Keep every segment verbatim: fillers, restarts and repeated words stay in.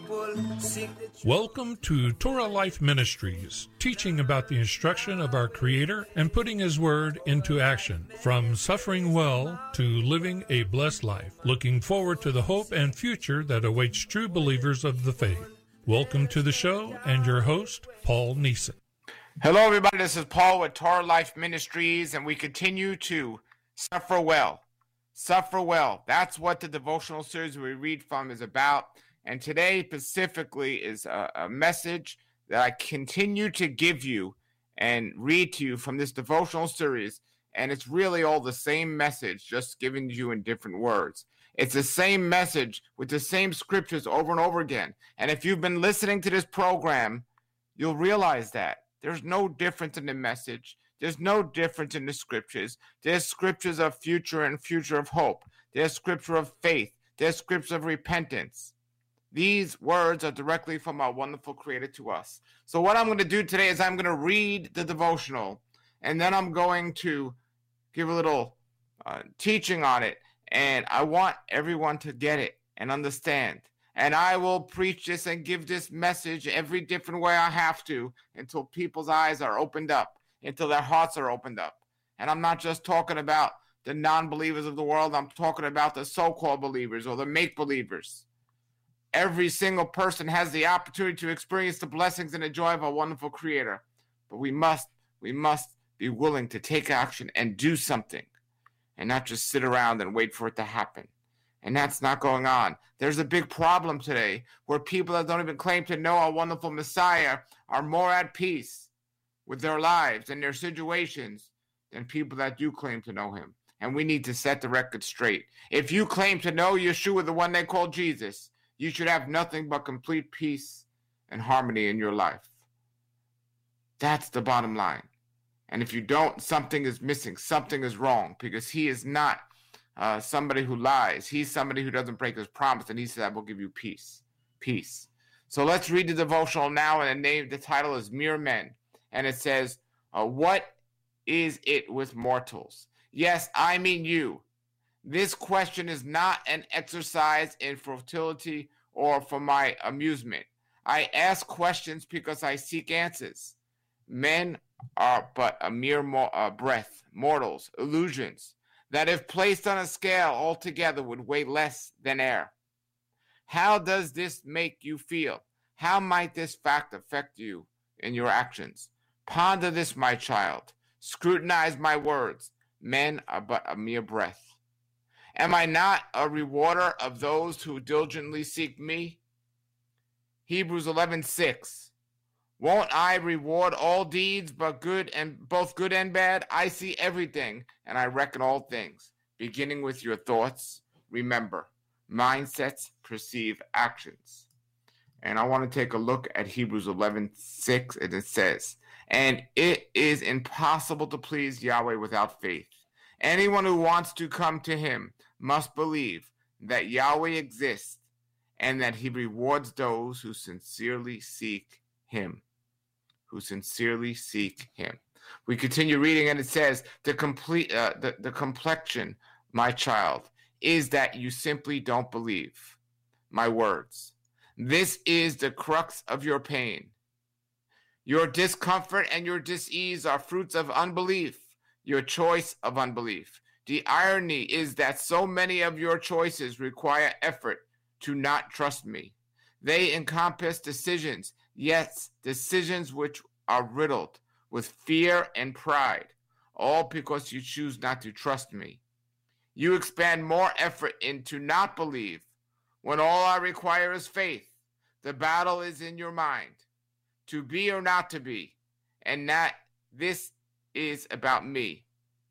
Welcome to Torah Life Ministries, teaching about the instruction of our Creator and putting His Word into action, from suffering well to living a blessed life, looking forward to the hope and future that awaits true believers of the faith. Welcome to the show and your host, Paul Neeson. Hello, everybody. This is Paul with Torah Life Ministries, and we continue to suffer well. Suffer well. That's what the devotional series we read from is about. And today, specifically, is a, a message that I continue to give you and read to you from this devotional series. And it's really all the same message, just given to you in different words. It's the same message with the same scriptures over and over again. And if you've been listening to this program, you'll realize that there's no difference in the message. There's no difference in the scriptures. There's scriptures of future and future of hope. There's scripture of faith. There's scripture of repentance. These words are directly from our wonderful Creator to us. So what I'm going to do today is I'm going to read the devotional, and then I'm going to give a little uh, teaching on it. And I want everyone to get it and understand. And I will preach this and give this message every different way I have to until people's eyes are opened up, until their hearts are opened up. And I'm not just talking about the non-believers of the world. I'm talking about the so-called believers or the make-believers. Every single person has the opportunity to experience the blessings and the joy of a wonderful Creator. But we must, we must be willing to take action and do something and not just sit around and wait for it to happen. And that's not going on. There's a big problem today where people that don't even claim to know our wonderful Messiah are more at peace with their lives and their situations than people that do claim to know Him. And we need to set the record straight. If you claim to know Yeshua, the one they call Jesus, you should have nothing but complete peace and harmony in your life. That's the bottom line. And if you don't, something is missing. Something is wrong, because He is not uh, somebody who lies. He's somebody who doesn't break His promise, and He said, I will give you peace. Peace. So let's read the devotional now, and the name, the title is Mere Men. And it says, uh, what is it with mortals? Yes, I mean you. This question is not an exercise in futility or for my amusement. I ask questions because I seek answers. Men are but a mere mo- uh, breath, mortals, illusions, that if placed on a scale altogether would weigh less than air. How does this make you feel? How might this fact affect you in your actions? Ponder this, my child. Scrutinize my words. Men are but a mere breath. Am I not a rewarder of those who diligently seek me? Hebrews eleven six. Won't I reward all deeds, but good and both good and bad? I see everything, and I reckon all things. Beginning with your thoughts, remember, mindsets perceive actions. And I want to take a look at Hebrews eleven six, and it says, and it is impossible to please Yahweh without faith. Anyone who wants to come to Him must believe that Yahweh exists and that He rewards those who sincerely seek Him. Who sincerely seek Him. We continue reading, and it says, the complete, uh, the, the complexion, my child, is that you simply don't believe my words. This is the crux of your pain. Your discomfort and your dis-ease are fruits of unbelief, your choice of unbelief. The irony is that so many of your choices require effort to not trust me. They encompass decisions, yes, decisions which are riddled with fear and pride, all because you choose not to trust me. You expand more effort into not believe when all I require is faith. The battle is in your mind, to be or not to be, and that this is about me.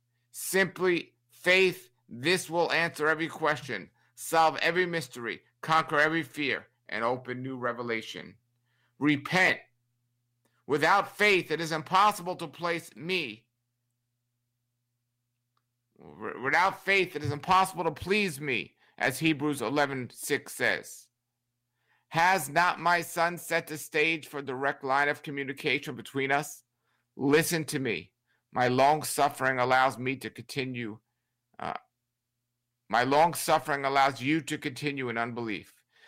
Simply faith, this will answer every question, solve every mystery, conquer every fear, and open new revelation. Repent. Without faith, it is impossible to place me. Without faith, it is impossible to please me, as Hebrews eleven six says. Has not my Son set the stage for a direct line of communication between us? Listen to me. My long suffering allows me to continue. Uh, my long suffering allows you to continue in unbelief.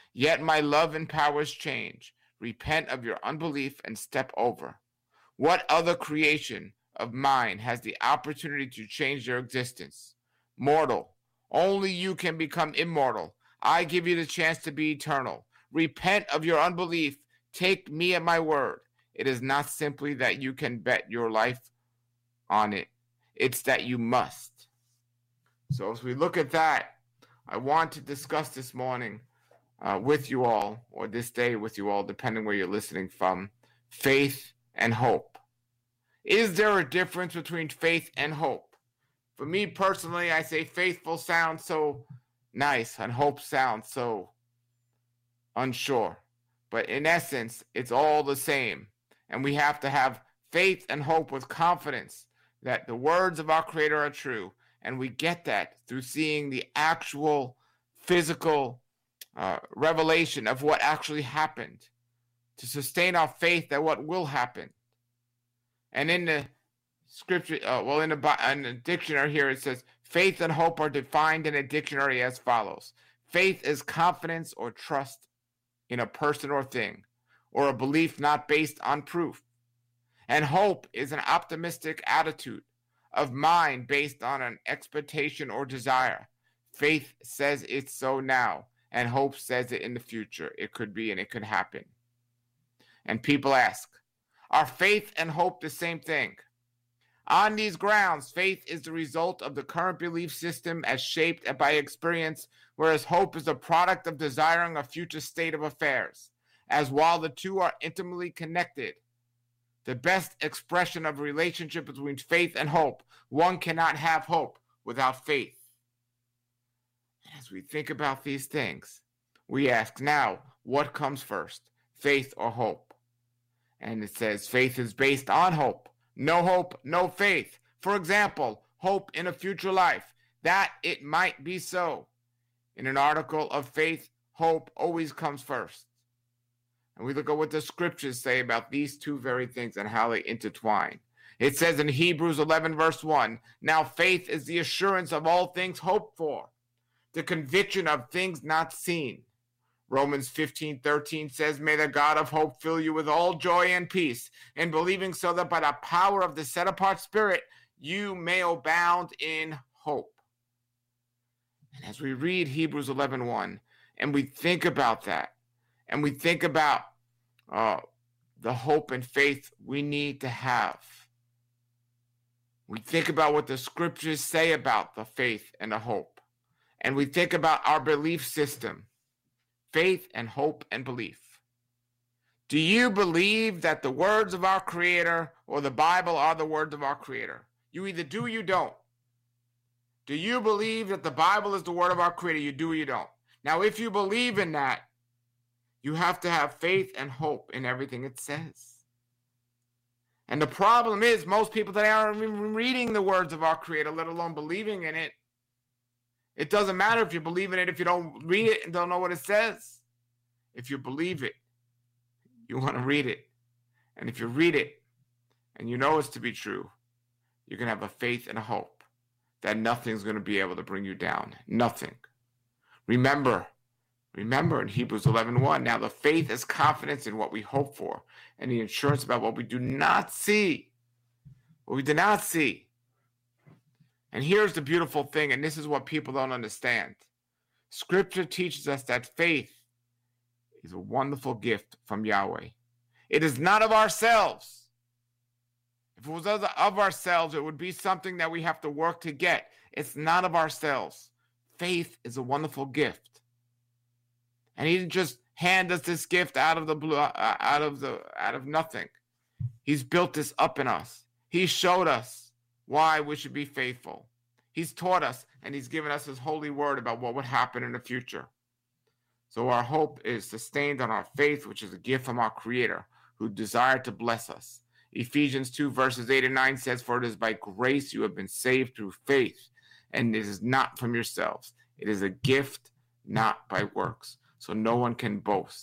Yet my love empowers change. Repent of your unbelief and step over. What other creation of mine has the opportunity to change your existence? Mortal, only you can become immortal. I give you the chance to be eternal. Repent of your unbelief. Take me at my word. It is not simply that you can bet your life on it. It's that you must. So as we look at that, I want to discuss this morning uh, with you all, or this day with you all, depending where you're listening from, faith and hope. Is there a difference between faith and hope? For me personally, I say faithful sounds so nice and hope sounds so unsure. But in essence, it's all the same. And we have to have faith and hope with confidence that the words of our Creator are true. And we get that through seeing the actual physical uh, revelation of what actually happened to sustain our faith that what will happen. And in the scripture, uh, well, in the, in the dictionary here, it says, faith and hope are defined in a dictionary as follows. Faith is confidence or trust in a person or thing, or a belief not based on proof. And hope is an optimistic attitude of mind based on an expectation or desire. Faith says it's so now, and hope says it in the future. It could be and it could happen. And people ask, are faith and hope the same thing? On these grounds, faith is the result of the current belief system as shaped by experience, whereas hope is a product of desiring a future state of affairs. As while the two are intimately connected, the best expression of a relationship between faith and hope, one cannot have hope without faith. As we think about these things, we ask now, what comes first, faith or hope? And it says faith is based on hope. No hope, no faith. For example, hope in a future life, that it might be so. In an article of faith, hope always comes first. And we look at what the scriptures say about these two very things and how they intertwine. It says in Hebrews eleven, verse one, now faith is the assurance of all things hoped for, the conviction of things not seen. Romans fifteen, thirteen says, may the God of hope fill you with all joy and peace in believing, so that by the power of the set-apart Spirit, you may abound in hope. And as we read Hebrews eleven, one, and we think about that, and we think about uh, the hope and faith we need to have, we think about what the scriptures say about the faith and the hope, and we think about our belief system, faith and hope and belief. Do you believe that the words of our Creator or the Bible are the words of our Creator? You either do or you don't. Do you believe that the Bible is the word of our Creator? You do or you don't. Now, if you believe in that, you have to have faith and hope in everything it says. And the problem is, most people today aren't even reading the words of our Creator, let alone believing in it. It doesn't matter if you believe in it if you don't read it and don't know what it says. If you believe it, you want to read it. And if you read it and you know it's to be true, you can have a faith and a hope that nothing's going to be able to bring you down. Nothing. Remember, remember in Hebrews eleven, one, now the faith is confidence in what we hope for, and the assurance about what we do not see. What we do not see. And here's the beautiful thing, and this is what people don't understand. Scripture teaches us that faith is a wonderful gift from Yahweh. It is not of ourselves. If it was of ourselves, it would be something that we have to work to get. It's not of ourselves. Faith is a wonderful gift. And he didn't just hand us this gift out of the blue, uh, out of the out of nothing. He's built this up in us. He showed us why we should be faithful. He's taught us, and he's given us his holy word about what would happen in the future. So our hope is sustained on our faith, which is a gift from our Creator, who desired to bless us. Ephesians two, verses eight and nine says, for it is by grace you have been saved through faith, and it is not from yourselves. It is a gift, not by works, so no one can boast.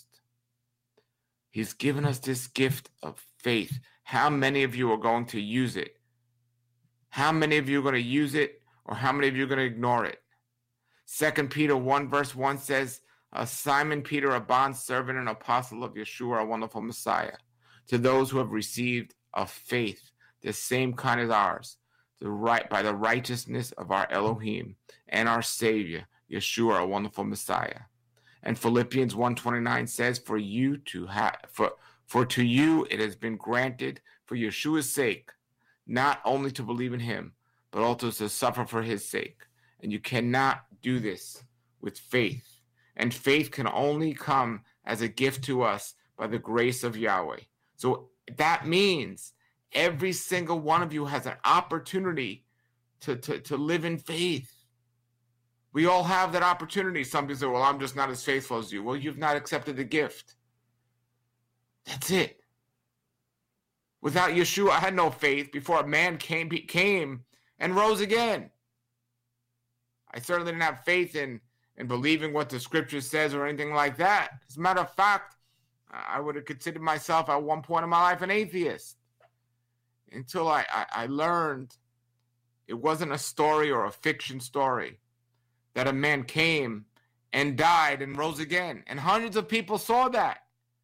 He's given us this gift of faith. How many of you are going to use it? How many of you are going to use it, or how many of you are going to ignore it? Second Peter one, verse one says, uh, Simon Peter, a bondservant and apostle of Yeshua, our wonderful Messiah, to those who have received a faith the same kind as ours, the right by the righteousness of our Elohim and our Savior, Yeshua, our wonderful Messiah. And Philippians one twenty-nine says, For you to have for for to you it has been granted for Yeshua's sake, not only to believe in him, but also to suffer for his sake. And you cannot do this with faith. And faith can only come as a gift to us by the grace of Yahweh. So that means every single one of you has an opportunity to, to, to live in faith. We all have that opportunity. Some people say, well, I'm just not as faithful as you. Well, you've not accepted the gift. That's it. Without Yeshua, I had no faith before a man came, came and rose again. I certainly didn't have faith in, in believing what the scripture says or anything like that. As a matter of fact, I would have considered myself at one point in my life an atheist until I, I, I learned it wasn't a story or a fiction story, that a man came and died and rose again. And hundreds of people saw that.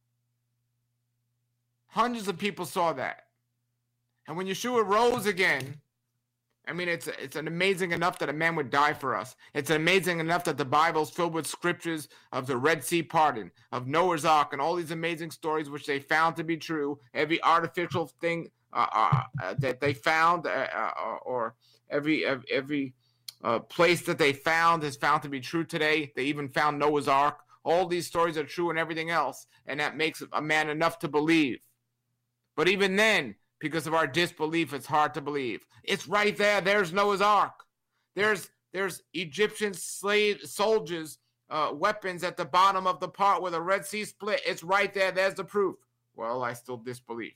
Hundreds of people saw that. And when Yeshua rose again, I mean, it's it's an amazing enough that a man would die for us. It's amazing enough that the Bible's filled with scriptures of the Red Sea parting, of Noah's Ark, and all these amazing stories which they found to be true. Every artificial thing uh, uh, that they found, uh, uh, or every every uh, place that they found is found to be true today. They even found Noah's Ark. All these stories are true and everything else, and that makes a man enough to believe. But even then, because of our disbelief, it's hard to believe. It's right there. There's Noah's Ark. There's there's Egyptian slave soldiers, uh, weapons at the bottom of the part where the Red Sea split. It's right there. There's the proof. Well, I still disbelieve.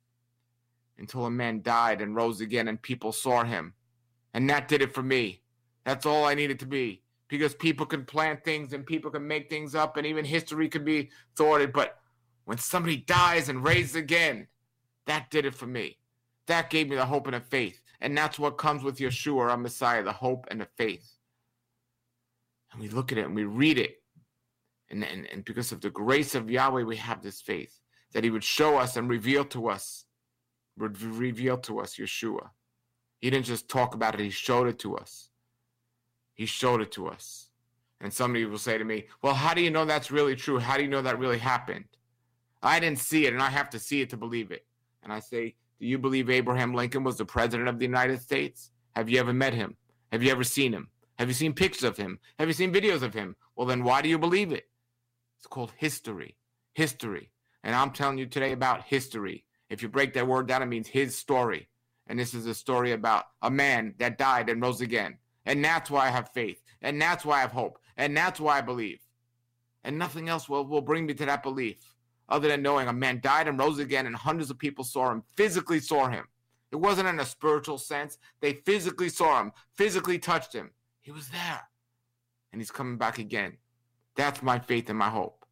Until a man died and rose again and people saw him. And that did it for me. That's all I needed to be. Because people can plant things and people can make things up and even history could be thwarted. But when somebody dies and raises again, that did it for me. That gave me the hope and the faith. And that's what comes with Yeshua, our Messiah, the hope and the faith. And we look at it and we read it. And, and, and because of the grace of Yahweh, we have this faith that he would show us and reveal to us, would reveal to us Yeshua. He didn't just talk about it. He showed it to us. He showed it to us. And somebody will say to me, well, how do you know that's really true? How do you know that really happened? I didn't see it, and I have to see it to believe it. And I say, do you believe Abraham Lincoln was the president of the United States? Have you ever met him? Have you ever seen him? Have you seen pictures of him? Have you seen videos of him? Well, then why do you believe it? It's called history. History. And I'm telling you today about history. If you break that word down, it means his story. And this is a story about a man that died and rose again. And that's why I have faith. And that's why I have hope. And that's why I believe. And nothing else will, will bring me to that belief other than knowing a man died and rose again and hundreds of people saw him, physically saw him. It wasn't in a spiritual sense. They physically saw him, physically touched him. He was there. And he's coming back again. That's my faith and my hope.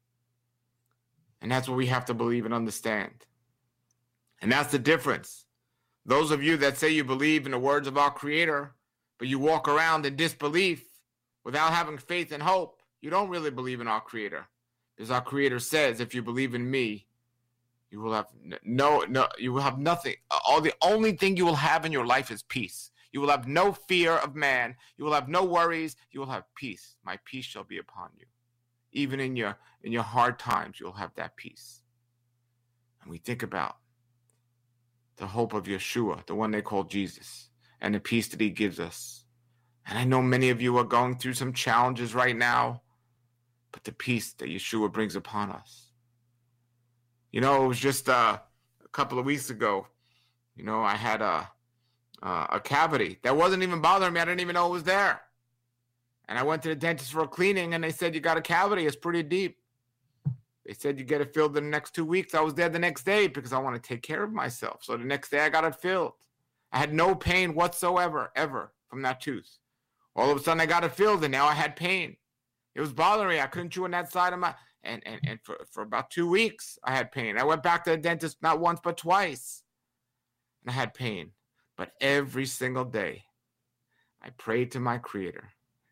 And that's what we have to believe and understand. And that's the difference. Those of you that say you believe in the words of our Creator, but you walk around in disbelief without having faith and hope, you don't really believe in our Creator. Because our Creator says, if you believe in me, you will have no, no, you will have nothing. All the only thing you will have in your life is peace. You will have no fear of man. You will have no worries. You will have peace. My peace shall be upon you. Even in your in your hard times, you'll have that peace. And we think about the hope of Yeshua, the one they call Jesus, and the peace that he gives us. And I know many of you are going through some challenges right now, but the peace that Yeshua brings upon us. You know, it was just uh, a couple of weeks ago, you know, I had a, uh, a cavity that wasn't even bothering me. I didn't even know it was there. And I went to the dentist for a cleaning, and they said, you got a cavity. It's pretty deep. They said you get it filled in the next two weeks. I was there the next day because I want to take care of myself. So the next day I got it filled. I had no pain whatsoever, ever, from that tooth. All of a sudden I got it filled, and now I had pain. It was bothering me. I couldn't chew on that side of my... And, and, and for, for about two weeks, I had pain. I went back to the dentist not once but twice. And I had pain. But every single day, I prayed to my Creator.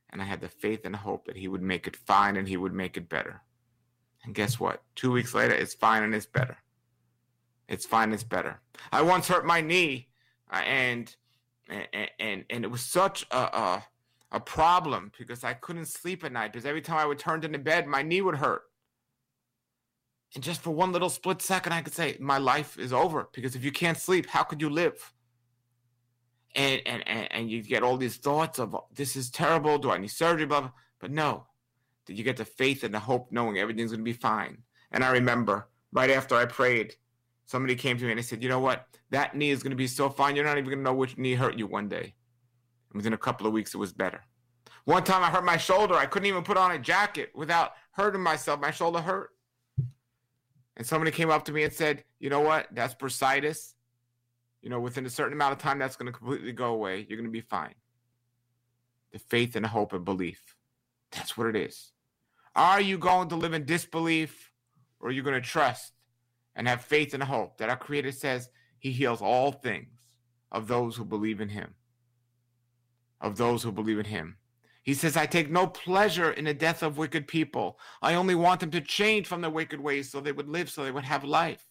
And I had the faith and hope that he would make it fine and he would make it better. And guess what? Two weeks later, it's fine and it's better. It's fine, it's better. I once hurt my knee, uh, and, and and and it was such a, a a problem because I couldn't sleep at night because every time I would turn into bed, my knee would hurt. And just for one little split second, I could say, my life is over, because if you can't sleep, how could you live? And and and, and you get all these thoughts of, this is terrible, do I need surgery, blah, blah. But no, did you get the faith and the hope knowing everything's going to be fine? And I remember right after I prayed, somebody came to me and they said, you know what? That knee is going to be so fine, you're not even going to know which knee hurt you one day. And within a couple of weeks, it was better. One time I hurt my shoulder. I couldn't even put on a jacket without hurting myself. My shoulder hurt. And somebody came up to me and said, you know what? That's bursitis. You know, within a certain amount of time, that's going to completely go away. You're going to be fine. The faith and hope and belief. That's what it is. Are you going to live in disbelief, or are you going to trust and have faith and hope that our Creator says he heals all things of those who believe in him? Of those who believe in him. He says, I take no pleasure in the death of wicked people. I only want them to change from their wicked ways so they would live, so they would have life.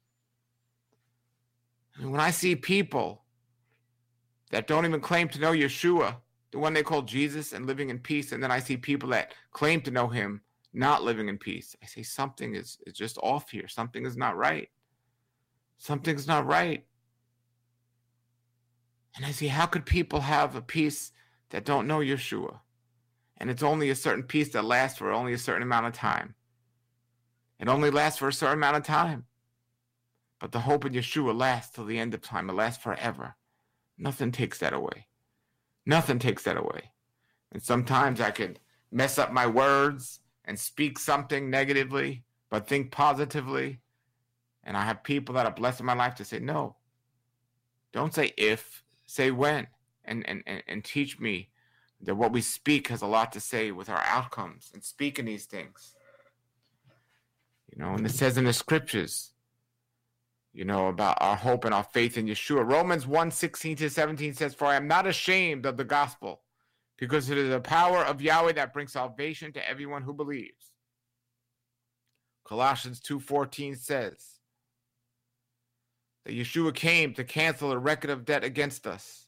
And when I see people that don't even claim to know Yeshua, the one they call Jesus, and living in peace, and then I see people that claim to know him not living in peace, I say something is, is just off here. Something is not right. Something's not right. And I see, how could people have a peace that don't know Yeshua? And it's only a certain peace that lasts for only a certain amount of time. It only lasts for a certain amount of time. But the hope in Yeshua lasts till the end of time. It lasts forever. Nothing takes that away. Nothing takes that away. And sometimes I could mess up my words and speak something negatively, but think positively. And I have people that are blessed in my life to say, no, don't say if, say when, and, and, and, and teach me that what we speak has a lot to say with our outcomes and speaking these things. You know, and it says in the scriptures, you know, about our hope and our faith in Yeshua. Romans one, sixteen to seventeen says, for I am not ashamed of the gospel, because it is the power of Yahweh that brings salvation to everyone who believes. Colossians two, fourteen says that Yeshua came to cancel a record of debt against us.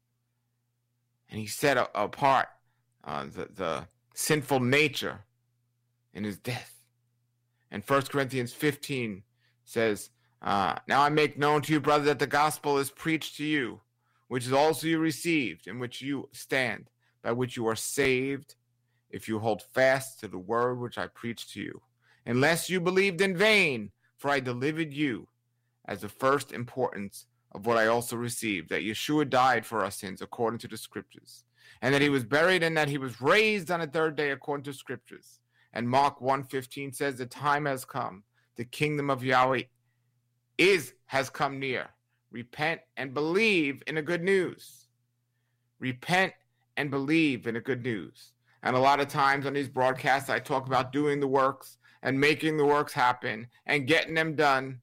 And he set apart uh, the, the sinful nature in his death. And First Corinthians fifteen says, Uh, now I make known to you, brother, that the gospel is preached to you, which is also you received, in which you stand, by which you are saved, if you hold fast to the word which I preached to you. Unless you believed in vain, for I delivered you as the first importance of what I also received, that Yeshua died for our sins according to the scriptures, and that he was buried, and that he was raised on the third day according to scriptures. And Mark one fifteen says, the time has come, the kingdom of Yahweh is has come near. Repent and believe in the good news. Repent and believe in the good news. And a lot of times on these broadcasts, I talk about doing the works and making the works happen and getting them done.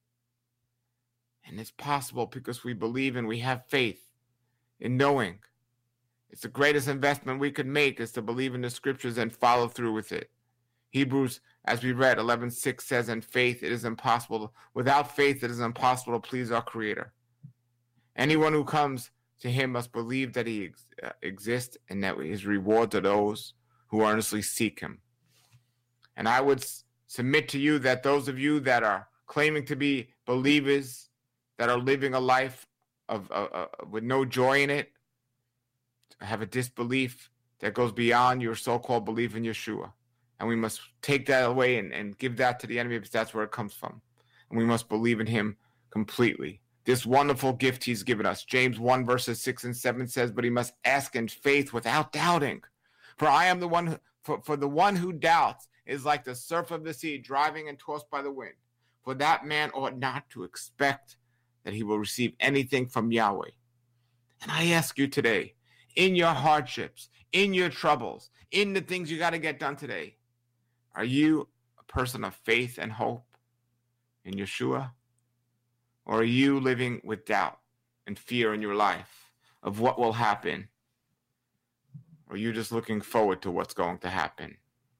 And it's possible because we believe and we have faith in knowing. It's the greatest investment we could make is to believe in the scriptures and follow through with it. Hebrews, as we read, eleven six says, in faith it is impossible. Without faith it is impossible to please our Creator. Anyone who comes to him must believe that he ex- uh, exists and that his reward to those who earnestly seek him. And I would s- submit to you that those of you that are claiming to be believers, that are living a life of uh, uh, with no joy in it, have a disbelief that goes beyond your so-called belief in Yeshua. And we must take that away and, and give that to the enemy, because that's where it comes from. And we must believe in him completely. This wonderful gift he's given us. James one verses six and seven says, but he must ask in faith without doubting. For I am the one, who, for, for the one who doubts is like the surf of the sea, driving and tossed by the wind. For that man ought not to expect that he will receive anything from Yahweh. And I ask you today, in your hardships, in your troubles, in the things you got to get done today, are you a person of faith and hope in Yeshua? Or are you living with doubt and fear in your life of what will happen? Or are you just looking forward to what's going to happen?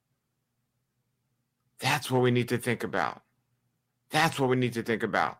That's what we need to think about. That's what we need to think about.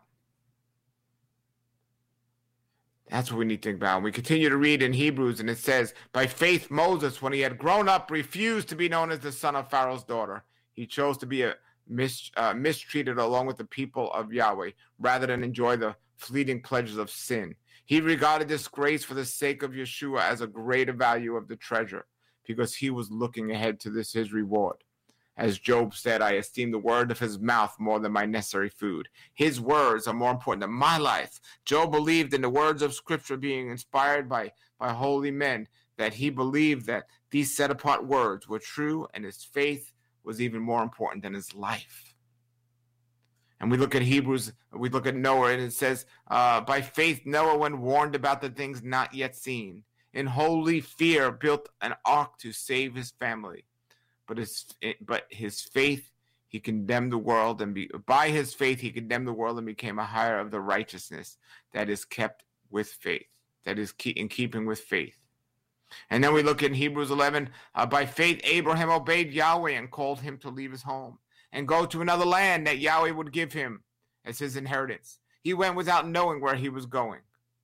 That's what we need to think about. We continue to read in Hebrews, and it says, by faith Moses, when he had grown up, refused to be known as the son of Pharaoh's daughter. He chose to be a mis, uh, mistreated along with the people of Yahweh, rather than enjoy the fleeting pleasures of sin. He regarded disgrace for the sake of Yeshua as a greater value of the treasure, because he was looking ahead to this his reward. As Job said, I esteem the word of his mouth more than my necessary food. His words are more important than my life. Job believed in the words of Scripture being inspired by, by holy men, that he believed that these set-apart words were true, and his faith was even more important than his life. And we look at Hebrews, we look at Noah, and it says, uh, by faith Noah, when warned about the things not yet seen, in holy fear built an ark to save his family. But his, but his faith, he condemned the world, and be, by his faith, he condemned the world and became a hire of the righteousness that is kept with faith, that is keep, in keeping with faith. And then we look in Hebrews eleven, uh, by faith, Abraham obeyed Yahweh and called him to leave his home and go to another land that Yahweh would give him as his inheritance. He went without knowing where he was going.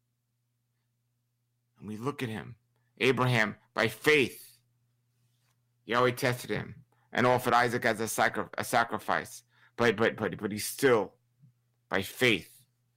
And we look at him, Abraham, by faith, Yahweh tested him and offered Isaac as a, sacri- a sacrifice. But, but, but, but he still, by faith,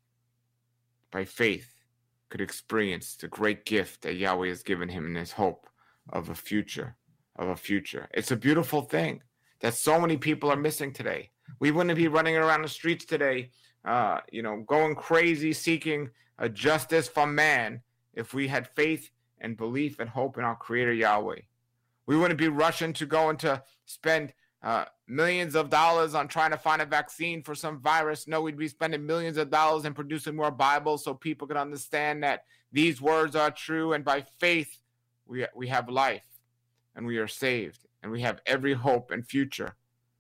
by faith, could experience the great gift that Yahweh has given him in his hope of a future, of a future. It's a beautiful thing that so many people are missing today. We wouldn't be running around the streets today, uh, you know, going crazy, seeking a justice from man if we had faith and belief and hope in our Creator Yahweh. We wouldn't be rushing to go and to spend uh, millions of dollars on trying to find a vaccine for some virus. No, we'd be spending millions of dollars in producing more Bibles so people can understand that these words are true, and by faith we we have life and we are saved and we have every hope and future.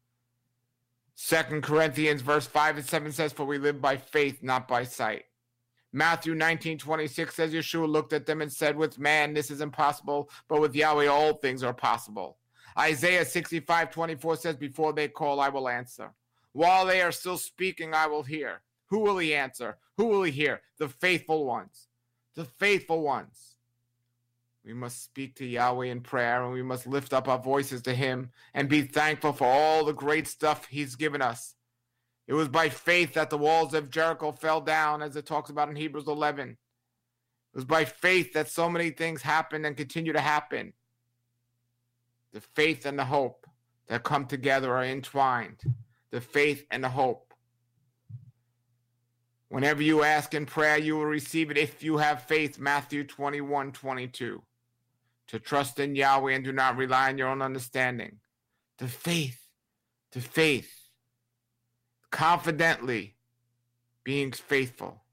Second Corinthians verse five and seven says, for we live by faith, not by sight. Matthew nineteen twenty-six says, Yeshua looked at them and said, with man this is impossible, but with Yahweh all things are possible. Isaiah sixty-five twenty-four says, before they call, I will answer. While they are still speaking, I will hear. Who will he answer? Who will he hear? The faithful ones. The faithful ones. We must speak to Yahweh in prayer, and we must lift up our voices to him and be thankful for all the great stuff he's given us. It was by faith that the walls of Jericho fell down, as it talks about in Hebrews eleven. It was by faith that so many things happened and continue to happen. The faith and the hope that come together are entwined. The faith and the hope. Whenever you ask in prayer, you will receive it if you have faith. Matthew twenty-one twenty-two. To trust in Yahweh and do not rely on your own understanding. The faith. The faith. Confidently being faithful.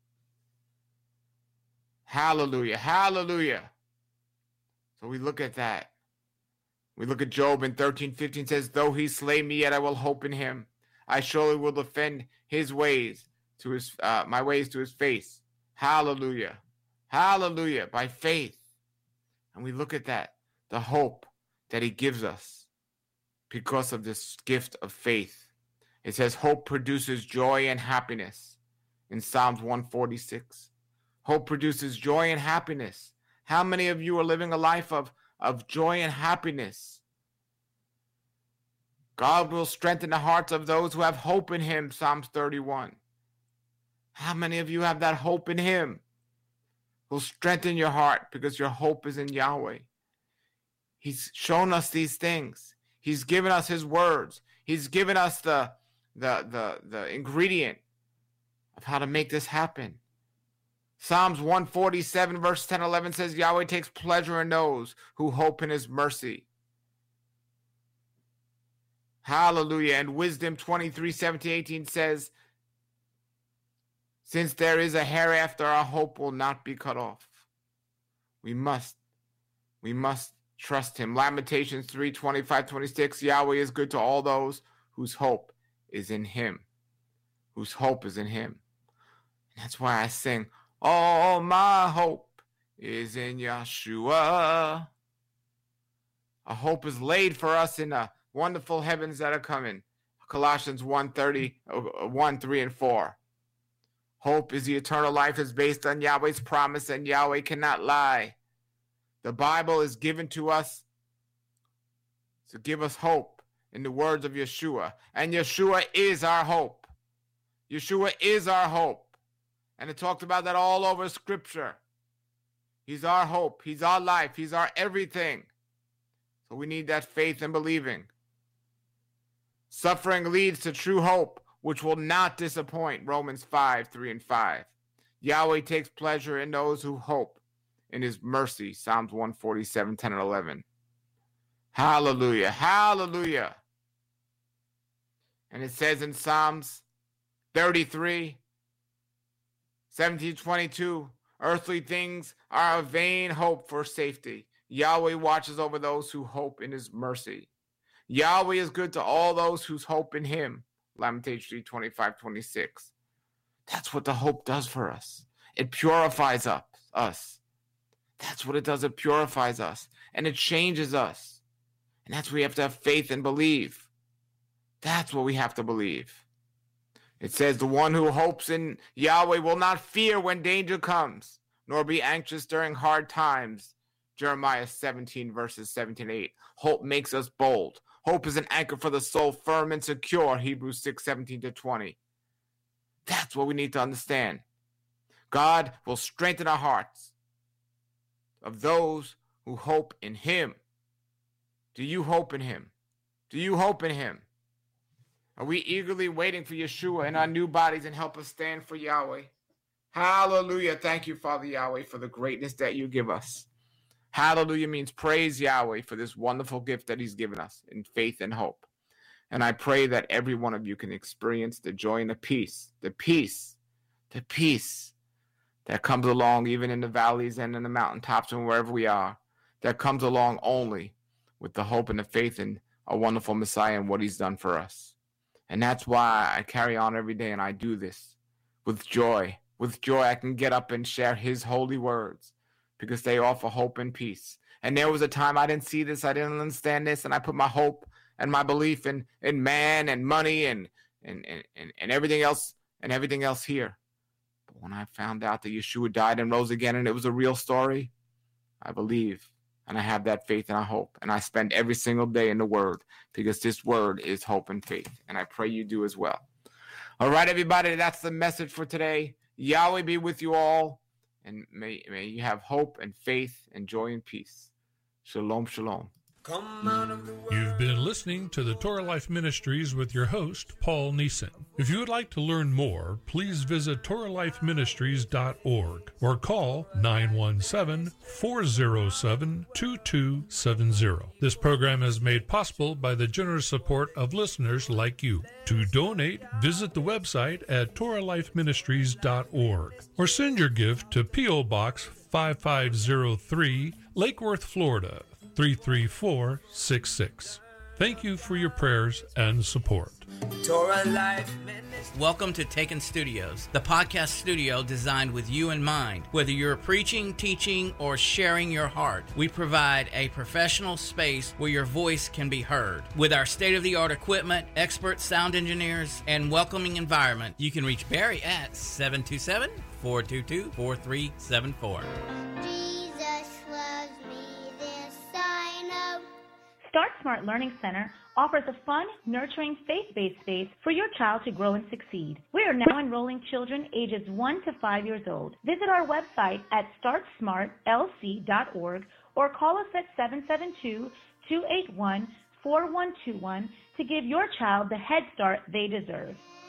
Hallelujah. Hallelujah. So we look at that. We look at Job in thirteen fifteen says, though he slay me, yet I will hope in him. I surely will defend his ways to his uh, my ways to his face. Hallelujah. Hallelujah. By faith. And we look at that, the hope that he gives us because of this gift of faith. It says hope produces joy and happiness in Psalms one forty-six. Hope produces joy and happiness. How many of you are living a life of, of joy and happiness? God will strengthen the hearts of those who have hope in him, Psalms thirty-one. How many of you have that hope in him? He'll strengthen your heart because your hope is in Yahweh. He's shown us these things. He's given us his words. He's given us the The, the, the ingredient of how to make this happen. Psalms one forty-seven verse ten eleven says, Yahweh takes pleasure in those who hope in his mercy. Hallelujah. And Wisdom twenty-three seventeen eighteen says, since there is a hereafter, our hope will not be cut off. We must, we must trust him. Lamentations three twenty-five twenty-six, Yahweh is good to all those whose hope is in him, whose hope is in him. And that's why I sing, all my hope is in Yeshua. A hope is laid for us in the wonderful heavens that are coming. Colossians one thirty, one, three, and four. Hope is the eternal life is based on Yahweh's promise, and Yahweh cannot lie. The Bible is given to us to give us hope in the words of Yeshua. And Yeshua is our hope. Yeshua is our hope. And it talked about that all over Scripture. He's our hope. He's our life. He's our everything. So we need that faith and believing. Suffering leads to true hope, which will not disappoint. Romans five, three, and five. Yahweh takes pleasure in those who hope in his mercy. Psalms one forty-seven, ten, and eleven. Hallelujah. Hallelujah. And it says in Psalms thirty-three, seventeen, twenty-two, earthly things are a vain hope for safety. Yahweh watches over those who hope in his mercy. Yahweh is good to all those whose hope in him. Lamentations three, twenty-five, twenty-six. That's what the hope does for us. It purifies us. us. That's what it does. It purifies us. And it changes us. And that's where we have to have faith and believe. That's what we have to believe. It says, the one who hopes in Yahweh will not fear when danger comes, nor be anxious during hard times. Jeremiah seventeen, verses seventeen, eight. Hope makes us bold. Hope is an anchor for the soul, firm and secure. Hebrews six, seventeen to twenty. That's what we need to understand. God will strengthen our hearts of those who hope in him. Do you hope in him? Do you hope in him? Are we eagerly waiting for Yeshua in our new bodies and help us stand for Yahweh? Hallelujah. Thank you, Father Yahweh, for the greatness that you give us. Hallelujah means praise Yahweh for this wonderful gift that he's given us in faith and hope. And I pray that every one of you can experience the joy and the peace, the peace, the peace that comes along even in the valleys and in the mountaintops and wherever we are, that comes along only with the hope and the faith in a wonderful Messiah and what he's done for us. And that's why I carry on every day and I do this with joy. With joy, I can get up and share his holy words because they offer hope and peace. And there was a time I didn't see this, I didn't understand this, and I put my hope and my belief in, in man and money and, and, and, and everything else and everything else here. But when I found out that Yeshua died and rose again and it was a real story, I believe and I have that faith and I hope. And I spend every single day in the Word because this Word is hope and faith. And I pray you do as well. All right, everybody, that's the message for today. Yahweh be with you all. And may, may you have hope and faith and joy and peace. Shalom, shalom. Come out of the world. You've been listening to the Torah Life Ministries with your host, Paul Neeson. If you would like to learn more, please visit Torah Life Ministries dot org or call nine one seven, four zero seven, two two seven zero. This program is made possible by the generous support of listeners like you. To donate, visit the website at Torah Life Ministries dot org or send your gift to P O Box five five zero three, Lake Worth, Florida, three three four six six. Thank you for your prayers and support. Torah Life Ministry. Welcome to Taken Studios, the podcast studio designed with you in mind. Whether you're preaching, teaching, or sharing your heart, we provide a professional space where your voice can be heard. With our state-of-the-art equipment, expert sound engineers, and welcoming environment, you can reach Barry at seven two seven, four two two, four three seven four. Start Smart Learning Center offers a fun, nurturing, faith-based space for your child to grow and succeed. We are now enrolling children ages one to five years old. Visit our website at start smart l c dot org or call us at seven seven two, two eight one, four one two one to give your child the head start they deserve.